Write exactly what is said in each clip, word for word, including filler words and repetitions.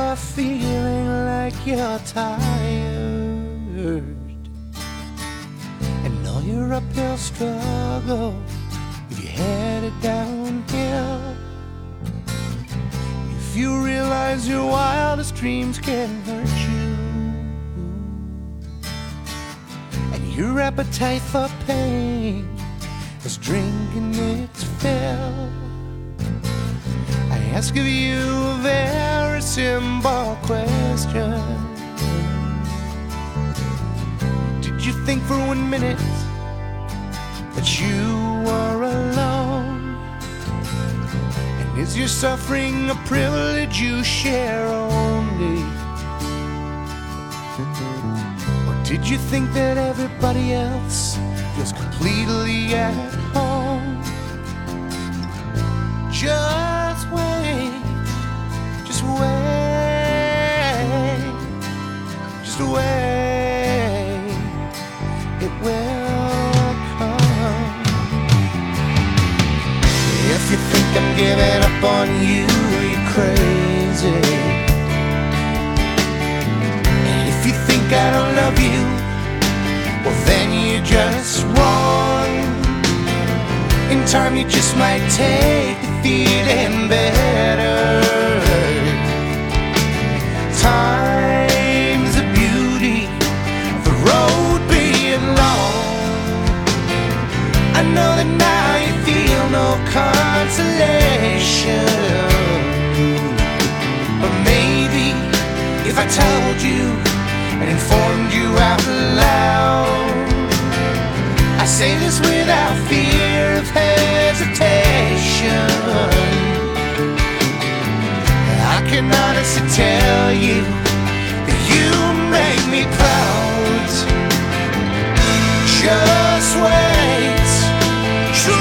are feeling like you're tired, and all your uphill struggle, if you're headed downhill, if you realize your wildest dreams can hurt you, and your appetite for pain is drinking its fill, I ask of you a very simple question. Did you think for one minute that you were alone? And is your suffering a privilege you share only? Or did you think that everybody else feels completely at home? Just wait, just wait, just wait, it will come. If you think I'm giving up on you, you're crazy. And if you think I don't love you, well then you're just wrong. In time you just might take the feeling better. Time's the beauty of the road being long. I know that now you feel no consolation, but maybe if I told you and informed you out loud, I say this without fear of hesitation. I can honestly tell you that you make me proud. Just wait, just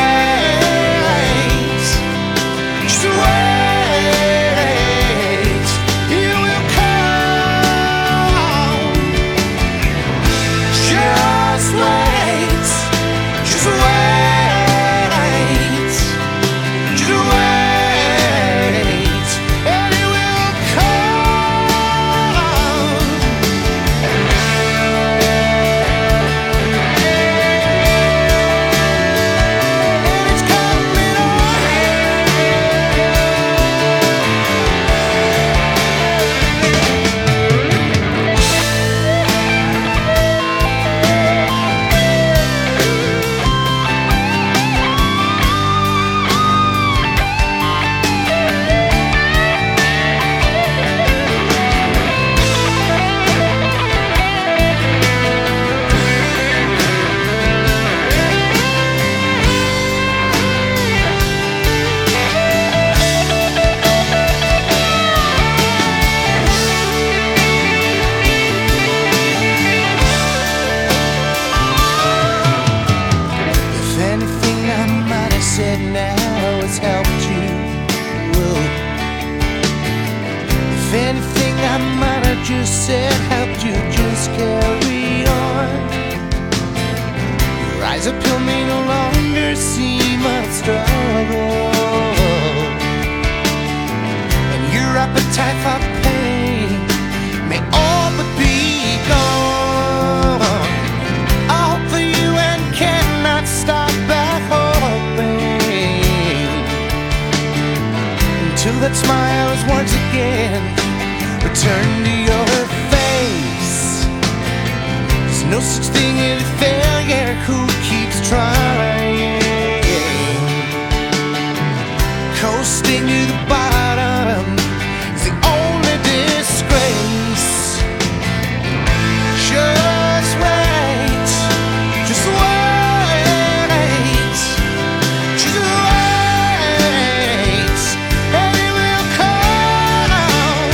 wait, just wait, it will come. Just wait, just wait, just wait, and it will come. And it's coming on. If anything I might have said now has helped you, well, if anything I might have just said helped you, just carry on. Your eyes uphill may no longer seem a struggle, and your appetite for pain may all but be gone. I hope for you and cannot stop at hoping until that smile is once again returned to your face. There's no such thing as a failure who keeps trying. Coasting to the bottom is the only disgrace. Just wait, just wait, just wait, and it will come.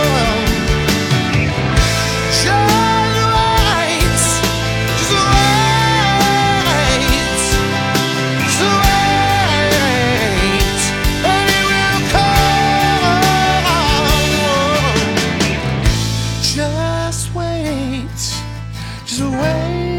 Just wait, just wait, just wait, and it will come. Just wait, just wait.